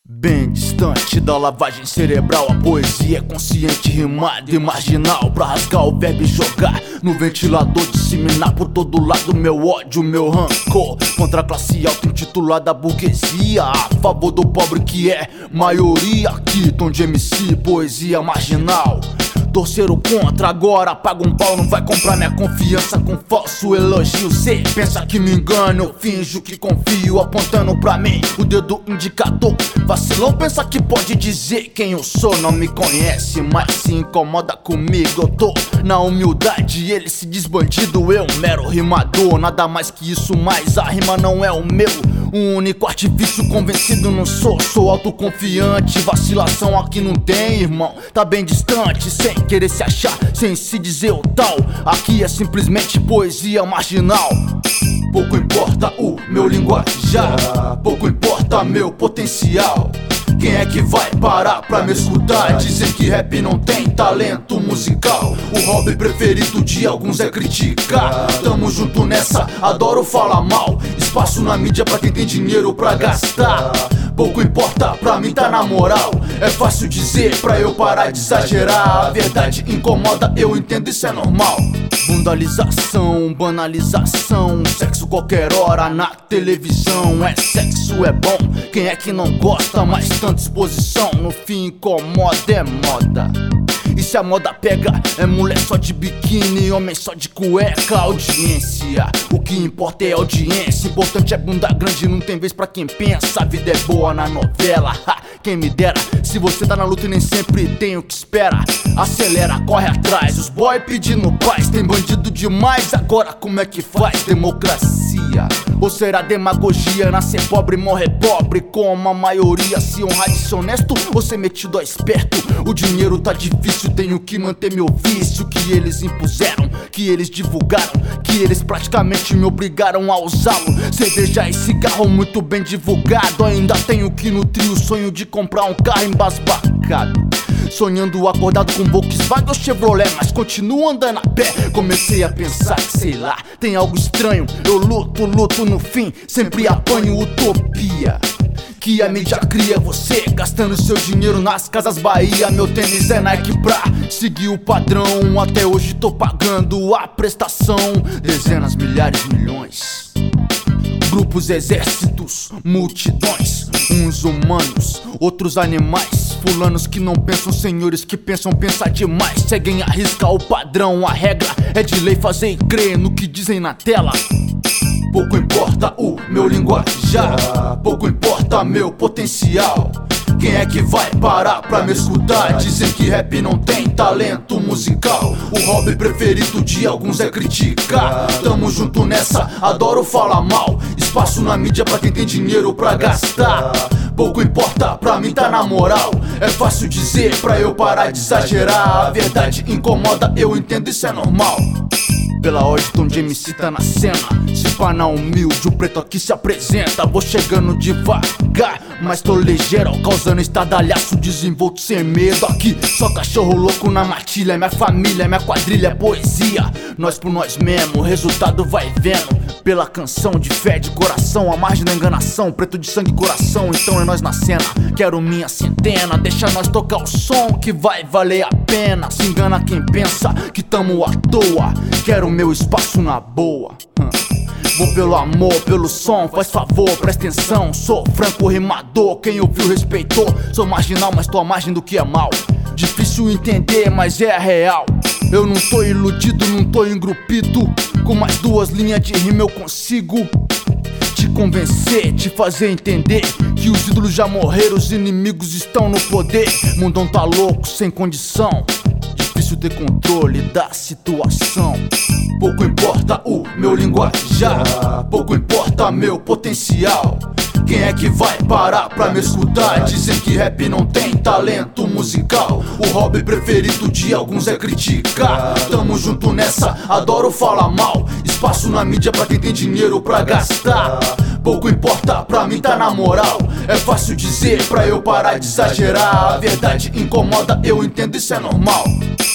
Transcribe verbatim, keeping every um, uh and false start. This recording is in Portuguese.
Bem distante da lavagem cerebral, a poesia é consciente, rimada e marginal. Pra rasgar o verbo e jogar no ventilador, disseminar por todo lado meu ódio, meu rancor contra a classe alta intitulada burguesia, a favor do pobre que é maioria. Aqui tom de M C, poesia marginal. Torceram contra, agora paga um pau. Não vai comprar minha confiança com falso elogio. Cê pensa que me engano, eu finjo que confio, apontando pra mim o dedo indicador. Vacilão pensa que pode dizer quem eu sou. Não me conhece, mas se incomoda comigo. Eu tô na humildade, ele se diz bandido, eu mero rimador. Nada mais que isso, mas a rima não é o meu um único artifício convencido não sou. Sou autoconfiante, vacilação aqui não tem, irmão. Tá bem distante, sem querer se achar, sem se dizer o tal. Aqui é simplesmente poesia marginal. Pouco importa o meu linguajar, pouco importa meu potencial. Quem é que vai parar pra me escutar? Dizem que rap não tem talento musical. O hobby preferido de alguns é criticar. Tamo junto nessa, adoro falar mal. Espaço na mídia pra quem tem dinheiro pra gastar. Pouco importa, pra mim tá na moral. É fácil dizer pra eu parar de exagerar. A verdade incomoda, eu entendo, isso é normal. Bundalização, banalização, sexo qualquer hora na televisão. É sexo, é bom, quem é que não gosta? Mas tanta exposição, no fim incomoda, é moda. E se a moda pega, é mulher só de biquíni, homem só de cueca. Audiência, o que importa é audiência. Importante é bunda grande, não tem vez pra quem pensa. A vida é boa na novela, ha, quem me dera. Se você tá na luta e nem sempre tem o que espera, acelera, corre atrás, os boy pedindo paz. Tem bandido demais, agora como é que faz? Democracia ou será demagogia? Nascer pobre, morrer pobre, como a maioria. Se honrar de ser honesto ou ser metido a esperto. O dinheiro tá difícil, tenho que manter meu vício. Que eles impuseram, que eles divulgaram, que eles praticamente me obrigaram a usá-lo. Cerveja e cigarro muito bem divulgado. Ainda tenho que nutrir o sonho de comprar um carro embasbacado. Sonhando acordado com Volkswagen ou Chevrolet, mas continuo andando a pé. Comecei a pensar que sei lá, tem algo estranho. Eu luto, luto no fim, sempre apanho utopia que a mídia cria, você gastando seu dinheiro nas Casas Bahia. Meu tênis é Nike pra seguir o padrão. Até hoje tô pagando a prestação. Dezenas, milhares, milhões. Grupos, exércitos, multidões. Uns humanos, outros animais. Fulanos que não pensam, senhores que pensam pensar demais. Seguem a risca o padrão, a regra é de lei fazer e crer no que dizem na tela. Pouco importa o meu linguajar, pouco importa meu potencial. Quem é que vai parar pra me escutar? Dizem que rap não tem talento musical. O hobby preferido de alguns é criticar. Tamo junto nessa, adoro falar mal. Espaço na mídia pra quem tem dinheiro pra gastar. Pouco importa, pra mim tá na moral. É fácil dizer pra eu parar de exagerar. A verdade incomoda, eu entendo, isso é normal. Pela ordem, tom de M C tá na cena. Se pá na humilde, o preto aqui se apresenta. Vou chegando devagar, mas tô ligeiro, causando estardalhaço, desenvolto sem medo. Aqui, só cachorro louco na matilha. Minha família, minha quadrilha é poesia. Nós por nós mesmo, o resultado vai vendo. Pela canção de fé, de coração, a margem da enganação. Preto de sangue e coração, então é nós na cena. Quero minha centena, deixa nós tocar o som que vai valer a pena. Se engana quem pensa que tamo à toa. Quero meu espaço na boa. hum. Vou pelo amor, pelo som, faz favor, presta atenção. Sou franco rimador, quem ouviu respeitou. Sou marginal, mas tô à margem do que é mal. Difícil entender, mas é a real. Eu não tô iludido, não tô engrupido. Com mais duas linhas de rima eu consigo te convencer, te fazer entender que os ídolos já morreram, os inimigos estão no poder. Mundão tá louco, sem condição. Difícil ter controle da situação. Pouco importa o meu linguajar, pouco importa meu potencial. Quem é que vai parar pra me escutar? Dizem que rap não tem talento musical. O hobby preferido de alguns é criticar. Tamo junto nessa, adoro falar mal. Espaço na mídia pra quem tem dinheiro pra gastar. Pouco importa, pra mim tá na moral. É fácil dizer pra eu parar de exagerar. A verdade incomoda, eu entendo, isso é normal.